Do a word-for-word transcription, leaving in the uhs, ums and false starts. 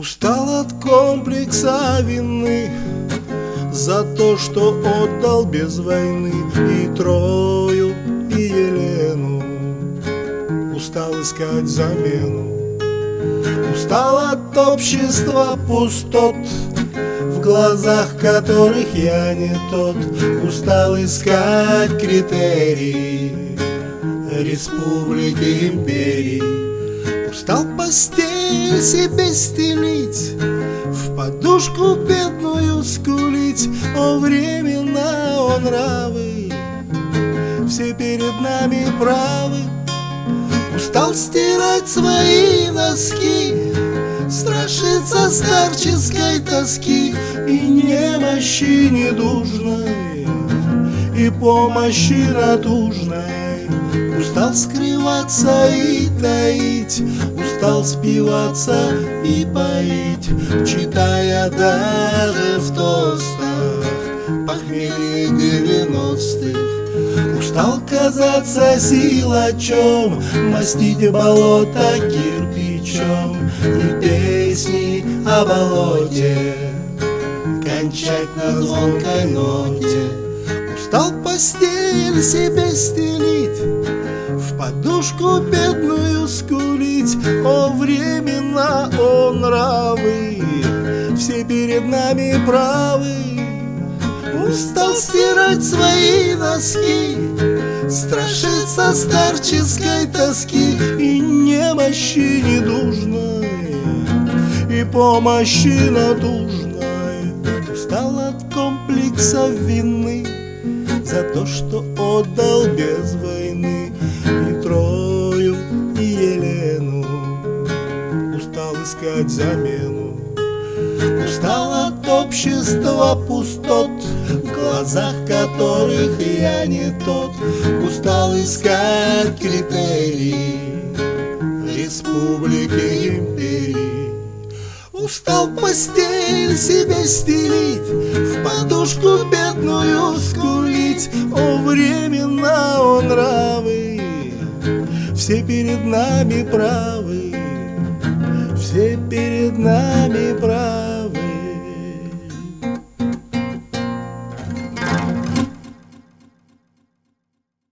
Устал от комплекса вины за то, что отдал без войны и Трою, и Елену. Устал искать замену. Устал от общества пустот, в глазах которых я не тот. Устал искать критерии республики, империи. Устал постель себе стелить, в подушку бедную скулить. О, времена, о, нравы, все перед нами правы. Устал стирать свои носки, страшиться старческой тоски и немощи недужной, и помощи натужной. Устал скрываться и таить, устал спиваться и поить, читая даже в тостах похмелье девяностых. Устал казаться силачом, мастить болото кирпичом и песни о болоте кончать на звонкой ноте. Устал постель себе стелить, в подушку бедную скулить. О, времена, о, нравы, все перед нами правы. Устал стирать свои носки, страшиться старческой тоски и немощи недужной, и помощи натужной. Устал от комплекса вины за то, что отдал без войны и Трою, и Елену. Устал искать замену. Устал от общества пустот, в глазах которых я не тот. Устал искать критерии республики, империи. Устал постель себе стелить, в подушку бедную скулить. О, времена, о, нравы, все перед нами правы, все перед нами правы.